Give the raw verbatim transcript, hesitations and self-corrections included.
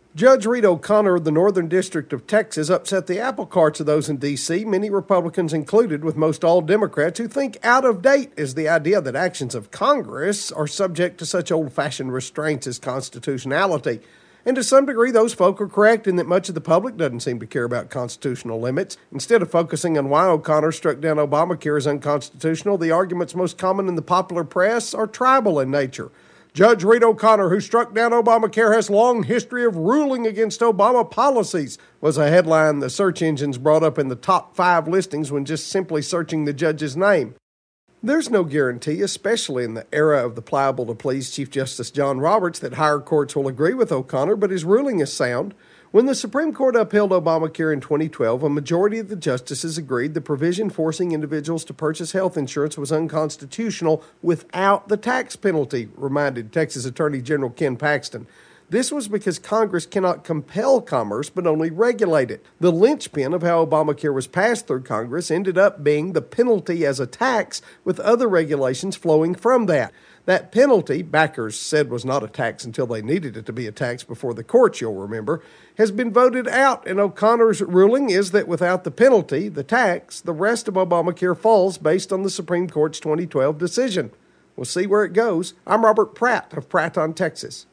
Judge Reed O'Connor of the Northern District of Texas upset the apple carts of those in D C, many Republicans included, with most all Democrats who think out of date is the idea that actions of Congress are subject to such old-fashioned restraints as constitutionality. And to some degree, those folk are correct in that much of the public doesn't seem to care about constitutional limits. Instead of focusing on why O'Connor struck down Obamacare as unconstitutional, the arguments most common in the popular press are tribal in nature. Judge Reed O'Connor, who struck down Obamacare, has long history of ruling against Obama policies, was a headline the search engines brought up in the top five listings when just simply searching the judge's name. There's no guarantee, especially in the era of the pliable to please Chief Justice John Roberts, that higher courts will agree with O'Connor, but his ruling is sound. When the Supreme Court upheld Obamacare in twenty twelve, a majority of the justices agreed the provision forcing individuals to purchase health insurance was unconstitutional without the tax penalty, reminded Texas Attorney General Ken Paxton. This was because Congress cannot compel commerce, but only regulate it. The linchpin of how Obamacare was passed through Congress ended up being the penalty as a tax, with other regulations flowing from that. That penalty, backers said was not a tax until they needed it to be a tax before the courts, you'll remember, has been voted out, and O'Connor's ruling is that without the penalty, the tax, the rest of Obamacare falls based on the Supreme Court's twenty twelve decision. We'll see where it goes. I'm Robert Pratt of Pratt on Texas.